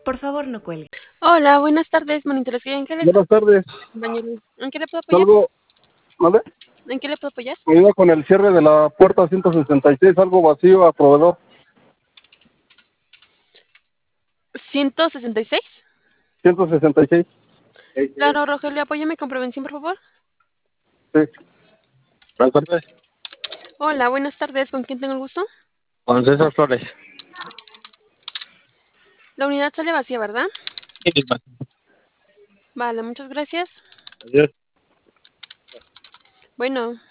Por favor, no cuelgue. Hola, buenas tardes, monitoreo. Buenas tardes. ¿En qué le puedo apoyar? Algo, ¿vale? ¿En qué le puedo apoyar? Ayuda con el cierre de la puerta 166, algo vacío a proveedor. 166. 166. Claro, Rogelio, apóyame con prevención, por favor. Sí. Buenas tardes. Hola, buenas tardes. ¿Con quién tengo el gusto? Con César Flores. La unidad sale vacía, ¿verdad? Sí, Vale, muchas gracias. adiós. Bueno.